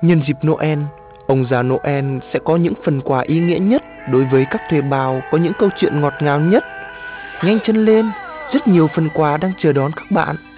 Nhân dịp Noel, ông già Noel sẽ có những phần quà ý nghĩa nhất đối với các thuê bao có những câu chuyện ngọt ngào nhất. Nhanh chân lên, rất nhiều phần quà đang chờ đón các bạn.